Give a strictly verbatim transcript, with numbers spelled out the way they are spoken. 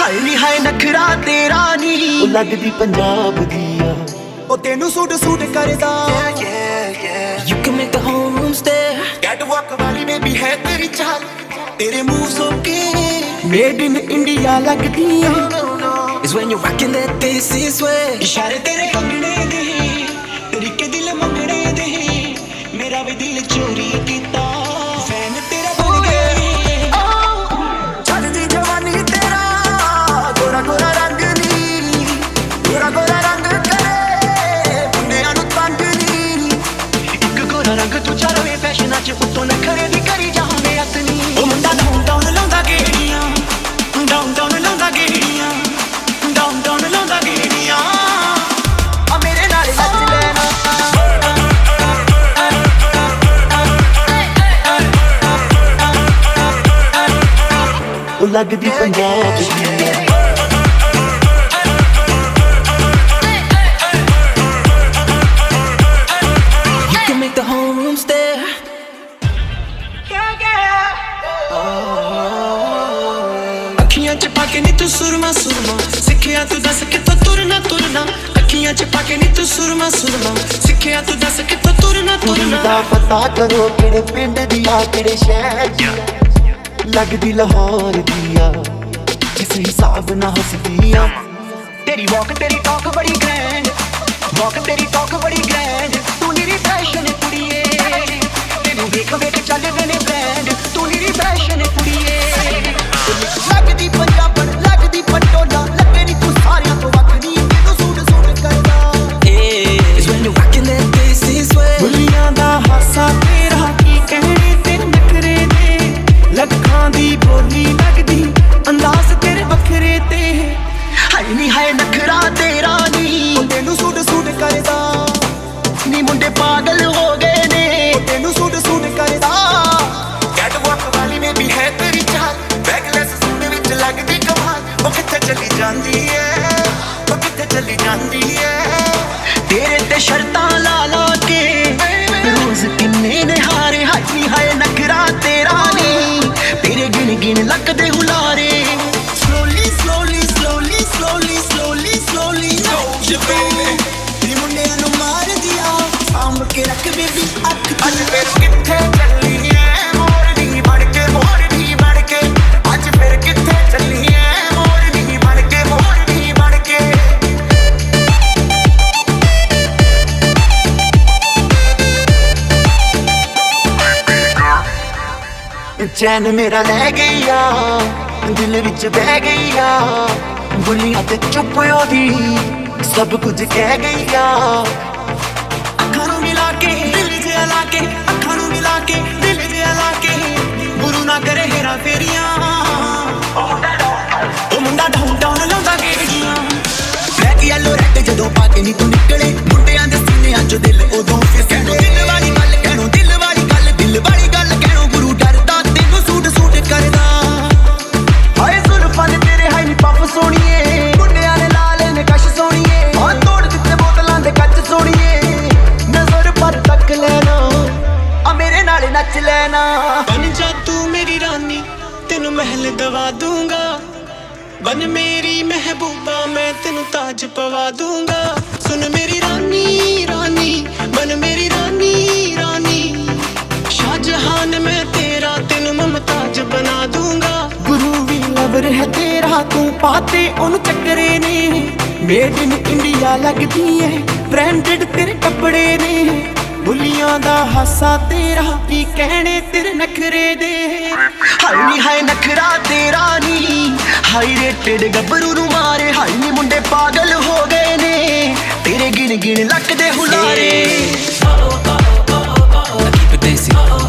ਹਾਏ ਨੀ ਹਾਏ ਨਖਰਾ ਤੇਰਾ ਨੀ ਉਹ ਲੱਗਦੀ ਪੰਜਾਬ ਦੀ ਆ ਉਹ ਤੈਨੂੰ ਸੂਟ ਸੂਟ ਕਰਦਾ You can make the whole room stare catwalk ਵਾਲੀ ਬੇਬੀ ਹੈ ਤੇਰੀ ਚਾਲ ਤੇਰੇ ਮੂੰਹ ਸੋਕੇ ਮੇਡ ਇਨ ਇੰਡੀਆ ਲੱਗਦੀ ਆ Is when you're rocking that this is way ਇਸ਼ਾਰੇ ਤੇਰੇ ਕੰਗਣੇ ਦੇ ਤਰੀਕੇ ਦਿਲ ਮੰਗਣੇ ਦੇ ਮੇਰਾ ਵੀ ਦਿਲ ਚੋਰੀ ਕੀਤਾ ਫੈਨ ਤੇਰਾ ਬਣ ਗਿਆ ਚੱਲਦੀ ਜਵਾਨੀ ਤੇਰਾ ਗੋਰਾ ਗੋਰਾ ਰੰਗ ਨੀ ਗੋਰਾ ਗੋਰਾ ਰੰਗ ਕਰੇ ਮੁੰਡਿਆਂ ਨੂੰ ਤੰਗ ਨੀ ਇੱਕ ਗੋਰਾ ਰੰਗ ਤੂੰ ਚਾਰਵੇਂ ਫੈਸ਼ਨਾਂ ਚ ਉੱਤੋਂ ਨਖਰੇ ਦੀ ਕਰੀ ਜਾਉਂਦੇ ਅਤਨੀ ਉਹ ਮੁੰਡਾ ਡਾਊਨ ਡਾਊਨ ਲਾਉਂਦਾ ਗੇੜੀਆਂ ਡਾਊਨ ਡਾਊਨ ਲਾਉਂਦਾ ਗੇੜੀਆਂ ਡਾਊਨ ਡਾਊਨ ਲਾਉਂਦਾ ਗੇੜੀਆਂ ਆ ਮੇਰੇ ਨਾਲ ਨੱਚ ਲੈਣਾ ਉਹ ਲੱਗਦੀ ਪੰਜਾਬ ਦੀ ਆ You can make the whole room stare ਅੱਖੀਆਂ ਚ ਪਾ ਕੇ ਨੀ ਤੂੰ ਸੁਰਮਾ ਸੁਰਮਾ ਸਿੱਖਿਆ ਤੂੰ ਦੱਸ ਕਿੱਥੋਂ ਤੁਰਨਾ ਤੁਰਨਾ ਅੱਖੀਆਂ ਚ ਪਾ ਕੇ ਨੀ ਤੂੰ ਸੁਰਮਾ ਸੁਰਮਾ ਸਿੱਖਿਆ ਤੂੰ ਦੱਸ ਕਿੱਥੋਂ ਤੁਰਨਾ ਕੁੜੀ ਤੁਰਨਾ ਦਾ ਪਤਾ ਕਰੋ ਕਿਹੜੇ ਪਿੰਡ ਦੀ ਆ ਕਿਹੜੇ ਸ਼ਹਿਰ ਦੀ ਆ ਲੱਗਦੀ ਲਾਹੌਰ ਦੀ ਆ ਕਿਸ ਹਿਸਾਬ ਨਾਲ ਹੱਸਦੀ ਆ ਤੇਰੀ ਵਾਕ ਤੇਰੀ ਟਾਕ ਬੜੀ ਗ੍ਰੈਂਡ ਵਾਕ ਤੇਰੀ ਟਾਕ ਬੜੀ ਗ੍ਰੈਂਡ ਤੂੰ ਨੀਰੀ ਫੈਸ਼ਨ ਕੁੜੀਏ ਤੈਨੂੰ ਵੇਖ ਵੇਖ ਚੱਲਦੇ ਨੇ ਬ੍ਰੈਂਡ ਤੂੰ ਨੀਰੀ ਫੈਸ਼ਨ ਕੁੜੀਏ ਲੱਗਦੀ ਪੰਜਾਬਣ ਲੱਗਦੀ ਪਟੋਲਾ ਲੱਗੇ ਨੀ ਤੂੰ ਸਾਰਿਆਂ ਤੋਂ ਵੱਖ ਨੀ ਤੈਨੂੰ ਸੂਟ ਸੂਟ ਕਰਦਾ Is when you're rocking that this is way ਦੁਨੀਆਂ ਦਾ ਹਾਸਾ ਤੇਰਾ ਕੀ ਕਹਿਣੇ ਤੇਰੇ ਨਖਰੇ ਦੇ ਲੱਖਾਂ ਦੀ ਬੋਲੀ ਲੱਗਦੀ ਅੰਦਾਜ਼ ਤੇਰੇ ਵੱਖਰੇ ਤੇ ਹਾਏ ਨੀ ਹਾਏ ਨਖਰਾ ਤੇਰਾ ਨੀ ਉਹ ਤੈਨੂੰ ਸੂਟ ਸੂਟ ਕਰਦਾ ਨੀ ਮੁੰਡੇ ਪਾਗਲ ਹੋ ਗਏ ਨੇ ਉਹ ਤੈਨੂੰ ਸੂਟ ਸੂਟ ਕਰਦਾ ਕੈਟਵਾਕ ਵਾਲੀ ਨੇ ਵੀ ਹੈ ਤੇਰੀ ਚਾਲ ਬੈਕਲੈਸ ਸੂਟ ਵਿੱਚ ਲੱਗਦੀ ਕਮਾਲ ਉਹ ਕਿੱਥੇ ਚਲੀ ਜਾਂਦੀ ਏ ਉਹ ਕਿੱਥੇ ਚਲੀ ਜਾਂਦੀ ਏ ਤੇਰੇ ਤੇ ਸ਼ਰਤਾਂ ਲਾ ਲਾ ਕੇ ਰੋਜ਼ ਕਿੰਨੇ ਨਿਹਾਰੇ ਹਾਏ ਨੀ ਹਾਏ ਨਖਰਾ ਤੇਰਾ ਨੀ ਤੇਰੇ ਗਿਣ ਗਿਣ ਲੱਗਦੇ ਹੁਲਾਰੇ slowly slowly slowly slowly slowly slowly no baby ਨੀ ਮੁੰਡਿਆਂ ਨੂੰ ਮਾਰ ਦਿਆ ਸਾਂਭ ਕੇ ਰੱਖ ਬੇਬੀ ਅੱਖ ਅੱਜ ਫਿਰ ਕਿੱਥੇ ਚੱਲੀ ਐ ਮੋਰਨੀ ਬਣ ਕੇ ਮੋਰਨੀ ਬਣ ਕੇ ਅੱਜ ਫਿਰ ਕਿੱਥੇ ਚੱਲੀ ਐ ਮੋਰਨੀ ਬਣ ਕੇ ਮੋਰਨੀ ਬਣ ਕੇ ਚੈਨ ਮੇਰਾ ਲੈ ਗਈ ਆ ਦਿਲ ਵਿੱਚ ਬਹਿ ਗਈ ਆ ਬੁੱਲੀਆਂ ਤੇ ਚੁੱਪ ਉਹਦੀ ਸਭ ਕੁਝ ਕਹਿ ਗਈ ਆ ਅੱਖਾਂ ਨੂੰ ਮਿਲਾ ਕੇ ਦਿਲ ਜਿਹਾ ਲਾ ਕੇ ਅੱਖਾਂ ਨੂੰ ਮਿਲਾ ਕੇ ਦਿਲ ਜਿਹਾ ਲਾ ਕੇ ਗੁਰੂ ਨਾ ਕਰੇ ਹੇਰਾ ਫੇਰੀਆਂ ਉਹ ਮੁੰਡਾ ਡਾਊਨ ਡਾਊਨ ਲਾਉਂਦਾ ਗੇੜੀਆਂ ਬਲੈਕ ਯੈਲੋ ਰੈਡ ਜਦੋਂ ਪਾ ਕੇ ਨੀ ਤੂੰ ਨਿਕਲੇ ਮੁੰਡਿਆਂ ਦੇ ਸੀਨਿਆਂ ਚੋਂ ਦਿਲ ਉਦੋਂ ਫਿਰ ਕਹਿਣੋ ਦਿਲ ਵਾਲੀ ਗੱਲ ਕਹਿਣੋ ਦਿਲ ਵਾਲੀ ਗੱਲ ਦਿਲ ਵਾਲੀ ਗੱਲ ਕਹਿਣੋ ਗੁਰੂ ਡਰਦਾ ਤੈਨੂੰ ਸੂਟ ਸੂਟ ਕਰਦਾ ਹਾਏ ਜ਼ੁਲਫਾਂ ਦੇ ਤੇਰੇ ਹਾਈ ਨੀ ਪੱਪ ਸੋਣੀਏ ਮੁੰਡਿਆਂ ਨੇ ਲਾ ਲਏ ਨੇ ਕਸ਼ ਸੋਣੀਏ ਹਾਂ ਤੋੜ ਦਿੱਤੇ ਬੋਤਲਾਂ ਦੇ ਕੱਚ ਸੋਣੀਏ ਨਜ਼ਰ ਪਰ ਤੱਕ ਲੈਣਾ ਆ ਮੇਰੇ ਨਾਲ ਨੱਚ ਲੈਣਾ ਬਣ ਜਾ ਤੂੰ ਮੇਰੀ ਰਾਨੀ ਤੈਨੂੰ ਮਹਿਲ ਦਵਾ ਦੂੰਗਾ ਬਨ ਮੇਰੀ ਮਹਿਬੂਬਾ ਮੈਂ ਤੈਨੂੰ ਤਾਜ ਪਵਾ ਦੂੰਗਾ ਸੁਣ ਮੇਰੀ ਰਾਨੀ ਰਾਨੀ ਬਨ ਮੇਰੀ ਰਾਨੀ ਰਾਨੀ ਸ਼ਾਹਜਹਾਨ ਮੈਂ ਤੇਰਾ ਤੈਨੂੰ ਮੁਮਤਾਜ ਬਣਾ ਦੂੰਗਾ ਗੁਰੂ ਵੀ ਲਵਰ ਹੈ ਤੇਰਾ ਤੂੰ ਪਾਤੇ ਉਹਨੂੰ ਚੱਕਰੇ ਨੇ ਮੇਡ ਇਨ ਇੰਡੀਆ ਲੱਗਦੀ ਏ ਬ੍ਰਾਂਡਡ ਤੇਰੇ ਕੱਪੜੇ ਨੇ ਬੁੱਲੀਆਂ ਦਾ ਹਾਸਾ ਤੇਰਾ ਕੀ ਕਹਿਣੇ ਤੇਰੇ ਨਖਰੇ ਦੇ ਹਾਏ ਨੀ ਹਾਏ ਨਖਰਾ ਤੇਰਾ ਨੀ ਹਾਈ ਰੇਟਡ ਗੱਭਰੂ ਨੂੰ ਮਾਰੇ ਹਾਏ ਨੀ ਮੁੰਡੇ ਪਾਗਲ ਹੋ ਗਏ ਨੇ ਤੇਰੇ ਗਿਣ ਗਿਣ ਲੱਕ ਦੇ ਹੁਲਾਰੇ I keep it desi